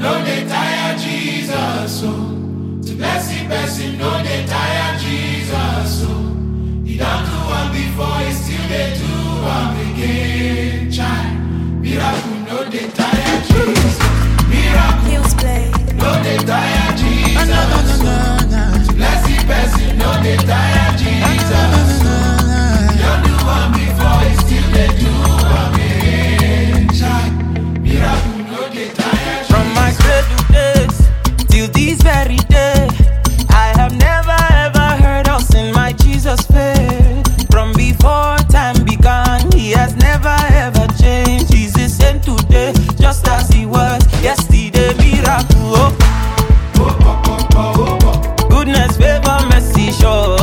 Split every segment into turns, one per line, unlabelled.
no dey tire Jesus, so to bless the person, no dey tire Jesus, so he don't do one before, he still dey do one again. Child, miracle no dey tire Jesus, miracle no dey tire Jesus, so to bless the person, no dey tire Jesus, so he don't do one before, he still dey do one again. Child, miracle no dey tire Jesus.
From my cradle days till this very day, I have never ever heard or seen my Jesus fail. From before time began, he has never ever changed. He's the same today, just as he was yesterday. Miracle, oh. Goodness, favor, mercy, sure.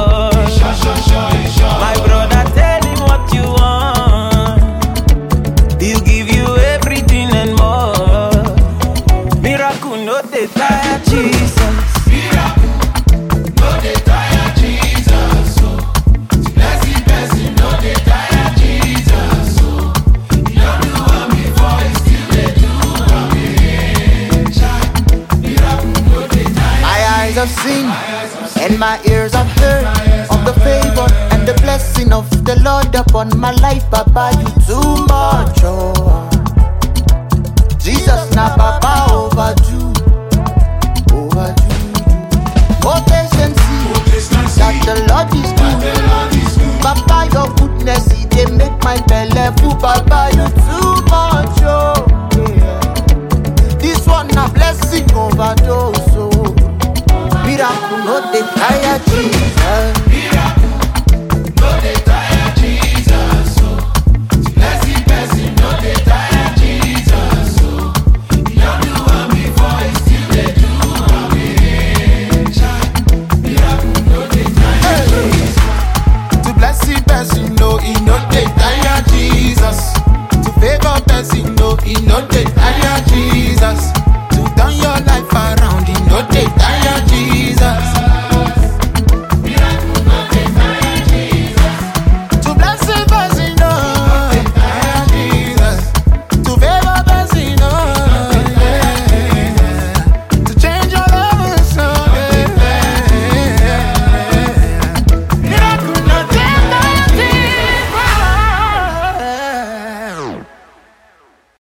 My brother, tell him what you want. He'll give you everything and more. Miracle, no dey tire Jesus.
Miracle, no dey tire Jesus, so to bless the person, no dey tire Jesus, so he don't do one before, he still dey do one again. Child, miracle no dey tire.
My eyes have seen and my ears have heard of the favor and the blessing of the Lord upon my life. Papa, you too much.